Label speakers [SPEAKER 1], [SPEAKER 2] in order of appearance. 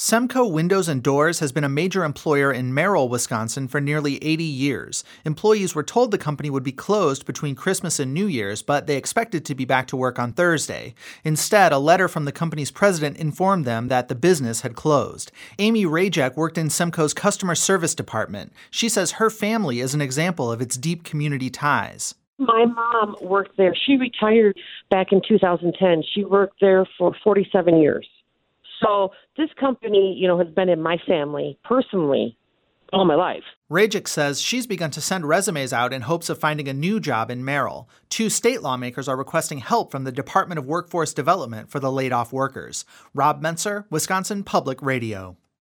[SPEAKER 1] Semco Windows and Doors has been a major employer in Merrill, Wisconsin for nearly 80 years. Employees were told the company would be closed between Christmas and New Year's, but they expected to be back to work on Thursday. Instead, a letter from the company's president informed them that the business had closed. Amy Rajek worked in Semco's customer service department. She says her family is an example of its deep community ties.
[SPEAKER 2] My mom worked there. She retired back in 2010. She worked there for 47 years. So this company, has been in my family personally all my life.
[SPEAKER 1] Rajek says she's begun to send resumes out in hopes of finding a new job in Merrill. 2 state lawmakers are requesting help from the Department of Workforce Development for the laid-off workers. Rob Menser, Wisconsin Public Radio.